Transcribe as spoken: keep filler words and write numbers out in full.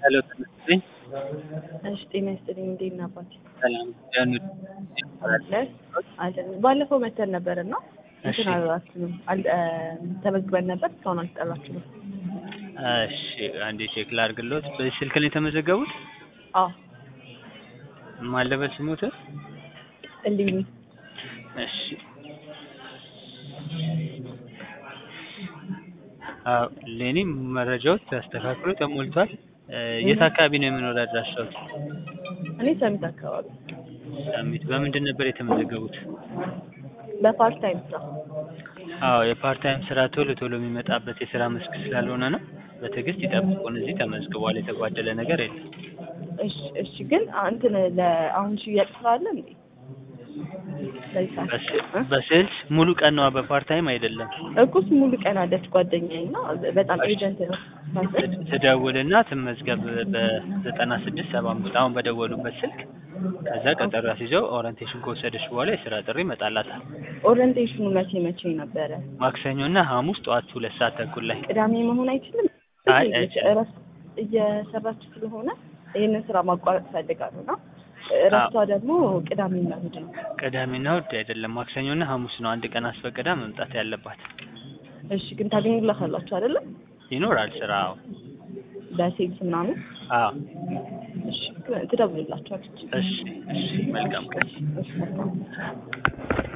ሄሎ ተመስገን እሺ ጤና ይስጥልኝ። እንዴት ነህ አባቴ? ሰላም ያን አለ አይደል? ባለፈው መተን ነበርና እሺ እንትን አላችሁም አል ተመዝግበን ነበር እስካሁን አልጠራችሁም። እሺ አንዴ ቼክ ላድርግልዎት። በዚህ ስልክ ላይ የተመዘገቡት? አዎ ማን ልበል ስሞት? እልኝ እሺ አዎ ለኔ መረጃዎች ተስተካክሎ ተሞልቷል። የት አካባቢ ነው የመኖሪያ አድራሻዎት? እኔ ሰሚት አካባቢ። ሰሚት በምንድን ነበር የተመዘገቡት? በፓርት ታይም ስራ። አዎ የፓርት ታይም ስራ ቶሎ ቶሎ የሚመጣበት የስራ መስክ ስላልሆነ ነው። በትዕግስት ይጠብቁን። እዚህ ተመዝግቧል። የተጓደለ ነገር የለም። እሺ እሺ ግን እንትን ለአሁን ሽያጭ ስላለ እንዴ? በስልስ ሙሉ ቀን ነው፣ በፓርት ታይም አይደለም። እኩስ ሙሉ ቀን አለች ጓደኛዬ እና በጣም ኤጀንት ነው። ትደውልና ትመዝገብ በዘጠና ስድስት ሰባ አምስት አሁን በደወሉበት ስልክ። ከዛ ቀጠሮ አስይዘው ኦሪንቴሽን ከወሰደች በኋላ የስራ ጥሪ ይመጣላታል። ኦሪንቴሽኑ መቼ መቼ ነበረ? ማክሰኞና ሐሙስ ጠዋት ሁለት ሰዓት ተኩል ላይ። ቅዳሜ መሆን አይችልም? አይ አይችልም። እየሰራች ስለሆነ ይሄንን ስራ ማቋረጥ ፈልጋለሁ እና እረፍቷ ደግሞ ቅዳሜና እሑድ ነው። ቅዳሜና እሑድ አይደለም፣ ማክሰኞና ሐሙስ ነው። አንድ ቀን አስፈቅዳ መምጣት ያለባት። እሺ ግን ታገኙላታላችሁ አይደለ? ይኖራል ስራው በሴልስ ምናምን። አዎ እሺ ትደውልላችኋለች። እሺ እሺ መልካም ቀን። እሺ መልካም